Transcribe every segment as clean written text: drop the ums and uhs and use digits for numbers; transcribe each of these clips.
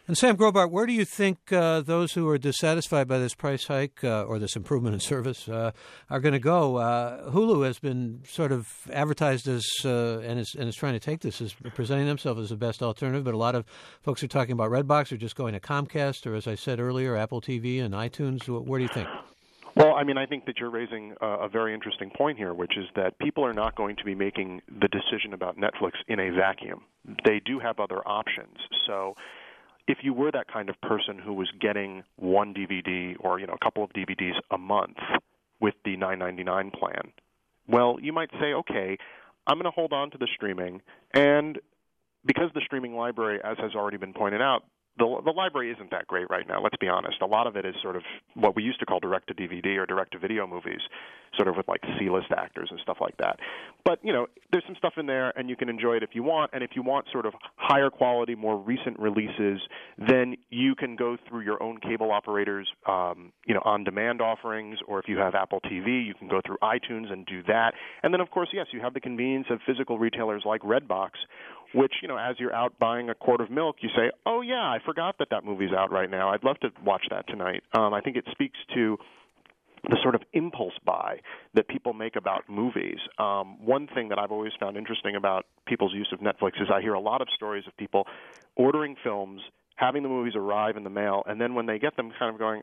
And Sam Grobart, where do you think those who are dissatisfied by this price hike or this improvement in service are going to go? Hulu has been sort of advertised as and is trying to take this as presenting themselves as the best alternative, but a lot of folks are talking about Redbox or just going to Comcast or, as I said earlier, Apple TV and iTunes. Where do you think? Well, I mean, I think that you're raising a very interesting point here, which is that people are not going to be making the decision about Netflix in a vacuum. They do have other options. So if you were that kind of person who was getting one DVD or, a couple of DVDs a month with the $9.99 plan, well, you might say, okay, I'm going to hold on to the streaming, and because the streaming library, as has already been pointed out, the library isn't that great right now, let's be honest. A lot of it is sort of what we used to call direct-to-DVD or direct-to-video movies, sort of with like C-list actors and stuff like that. But, there's some stuff in there, and you can enjoy it if you want. And if you want sort of higher quality, more recent releases, then you can go through your own cable operators, on-demand offerings, or if you have Apple TV, you can go through iTunes and do that. And then, of course, yes, you have the convenience of physical retailers like Redbox, which, as you're out buying a quart of milk, you say, oh, yeah, I forgot that movie's out right now. I'd love to watch that tonight. I think it speaks to the sort of impulse buy that people make about movies. One thing that I've always found interesting about people's use of Netflix is I hear a lot of stories of people ordering films, having the movies arrive in the mail, and then when they get them kind of going,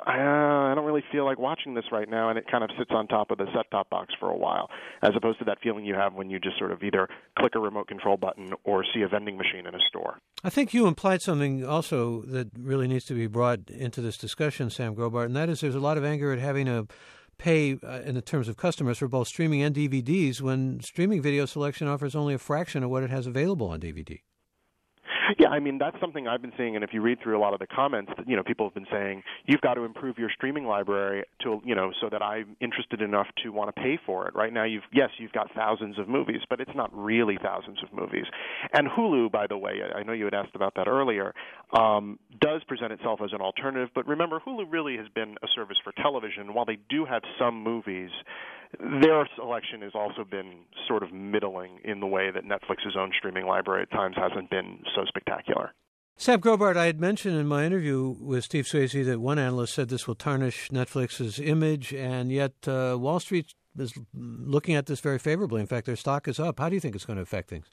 I don't really feel like watching this right now, and it kind of sits on top of the set-top box for a while, as opposed to that feeling you have when you just sort of either click a remote control button or see a vending machine in a store. I think you implied something also that really needs to be brought into this discussion, Sam Grobart, and that is there's a lot of anger at having to pay in the terms of customers for both streaming and DVDs when streaming video selection offers only a fraction of what it has available on DVD. Yeah, I mean, that's something I've been seeing, and if you read through a lot of the comments, people have been saying, you've got to improve your streaming library to, so that I'm interested enough to want to pay for it. Right now, you've got thousands of movies, but it's not really thousands of movies. And Hulu, by the way, I know you had asked about that earlier, does present itself as an alternative, but remember, Hulu really has been a service for television. While they do have some movies, their selection has also been sort of middling in the way that Netflix's own streaming library at times hasn't been so spectacular. Sam Grobart, I had mentioned in my interview with Steve Swayze that one analyst said this will tarnish Netflix's image, and yet Wall Street is looking at this very favorably. In fact, their stock is up. How do you think it's going to affect things?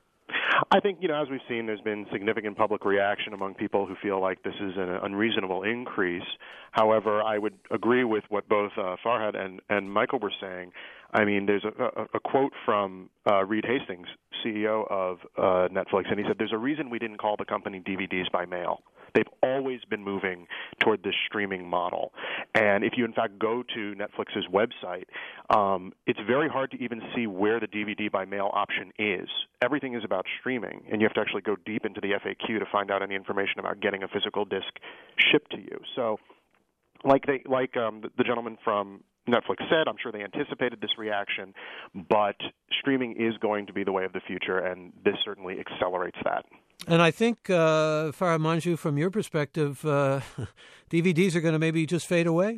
I think, as we've seen, there's been significant public reaction among people who feel like this is an unreasonable increase. However, I would agree with what both Farhad and Michael were saying. I mean, there's a quote from Reed Hastings, CEO of Netflix, and he said, there's a reason we didn't call the company DVDs by mail. They've always been moving toward this streaming model. And if you, in fact, go to Netflix's website, it's very hard to even see where the DVD by mail option is. Everything is about streaming, and you have to actually go deep into the FAQ to find out any information about getting a physical disc shipped to you. So like the gentleman from Netflix said, I'm sure they anticipated this reaction, but streaming is going to be the way of the future, and this certainly accelerates that. And I think, Farhad Manjoo, from your perspective, DVDs are going to maybe just fade away?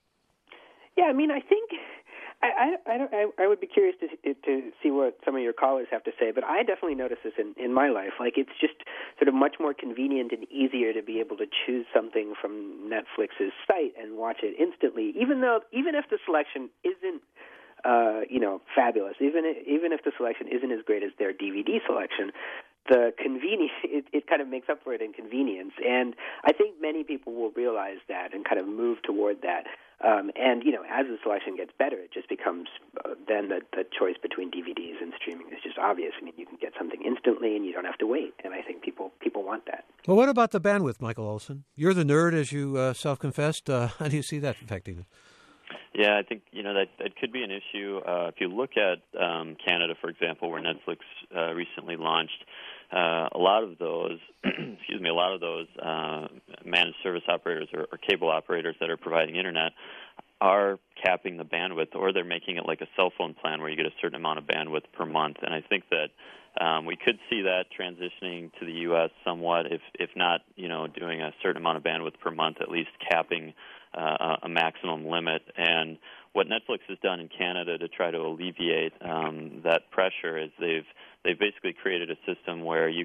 Yeah, I mean, I think I would be curious to see what some of your callers have to say, but I definitely notice this in my life. Like, it's just sort of much more convenient and easier to be able to choose something from Netflix's site and watch it instantly, even if the selection isn't fabulous, even if the selection isn't as great as their DVD selection. The convenience, it kind of makes up for it in convenience. And I think many people will realize that and kind of move toward that. And, as the selection gets better, it just becomes then the choice between DVDs and streaming is just obvious. I mean, you can get something instantly and you don't have to wait. And I think people want that. Well, what about the bandwidth, Michael Olson? You're the nerd, as you self-confessed. How do you see that affecting it? Yeah, I think that could be an issue. If you look at Canada, for example, where Netflix recently launched, a lot of those, managed service operators or cable operators that are providing internet are capping the bandwidth, or they're making it like a cell phone plan where you get a certain amount of bandwidth per month. And I think that we could see that transitioning to the U.S. somewhat, if not, doing a certain amount of bandwidth per month, at least capping a maximum limit. And what Netflix has done in Canada to try to alleviate that pressure is they've basically created a system where you can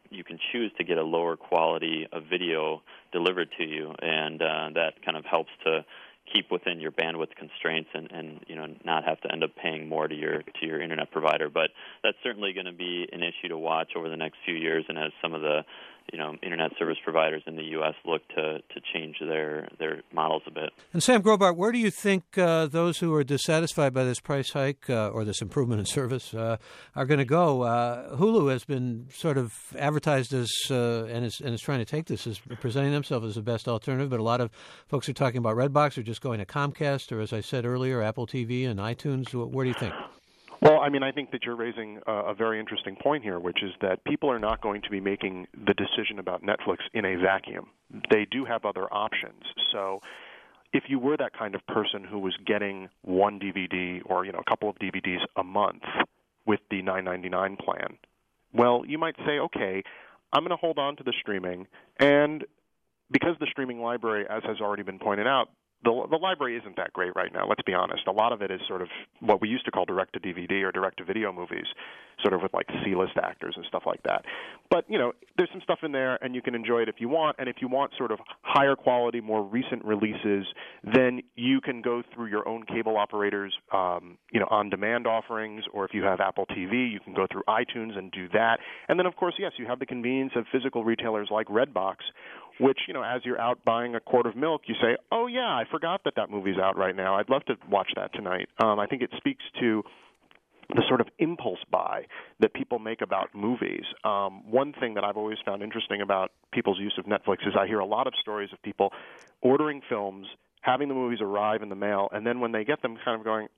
you can choose to get a lower quality of video delivered to you, and that kind of helps to keep within your bandwidth constraints and not have to end up paying more to your internet provider. But that's certainly going to be an issue to watch over the next few years, and as some of the internet service providers in the U.S. look to change their models a bit. And Sam Grobart, where do you think those who are dissatisfied by this price hike or this improvement in service are going to go? Hulu has been sort of advertised as and is trying to take this as presenting themselves as the best alternative, but a lot of folks are talking about Redbox or just going to Comcast or, as I said earlier, Apple TV and iTunes. Where do you think? Well, I mean, I think that you're raising a very interesting point here, which is that people are not going to be making the decision about Netflix in a vacuum. They do have other options. So if you were that kind of person who was getting one DVD or, a couple of DVDs a month with the $9.99 plan, well, you might say, okay, I'm going to hold on to the streaming, and because the streaming library, as has already been pointed out, the library isn't that great right now, let's be honest. A lot of it is sort of what we used to call direct-to-DVD or direct-to-video movies, sort of with like C-list actors and stuff like that. But, there's some stuff in there, and you can enjoy it if you want. And if you want sort of higher quality, more recent releases, then you can go through your own cable operators, on-demand offerings, or if you have Apple TV, you can go through iTunes and do that. And then, of course, yes, you have the convenience of physical retailers like Redbox, which, as you're out buying a quart of milk, you say, oh, yeah, I forgot that movie's out right now. I'd love to watch that tonight. I think it speaks to the sort of impulse buy that people make about movies. One thing that I've always found interesting about people's use of Netflix is I hear a lot of stories of people ordering films, having the movies arrive in the mail, and then when they get them kind of going,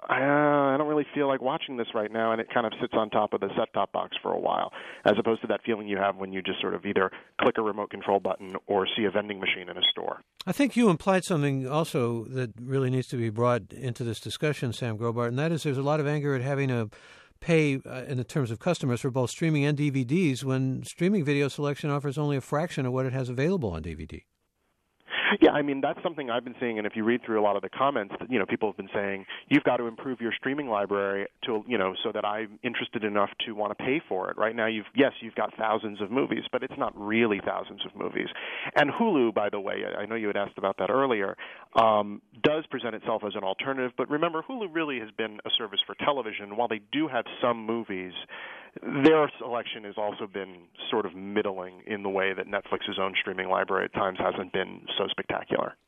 I don't really feel like watching this right now, and it kind of sits on top of the set-top box for a while, as opposed to that feeling you have when you just sort of either click a remote control button or see a vending machine in a store. I think you implied something also that really needs to be brought into this discussion, Sam Grobart, and that is there's a lot of anger at having to pay in the terms of customers for both streaming and DVDs when streaming video selection offers only a fraction of what it has available on DVD. Yeah, I mean, that's something I've been seeing, and if you read through a lot of the comments, people have been saying, you've got to improve your streaming library to, so that I'm interested enough to want to pay for it. Right now, you've got thousands of movies, but it's not really thousands of movies. And Hulu, by the way, I know you had asked about that earlier, does present itself as an alternative, but remember, Hulu really has been a service for television. While they do have some movies, their selection has also been sort of middling in the way that Netflix's own streaming library at times hasn't been so spectacular.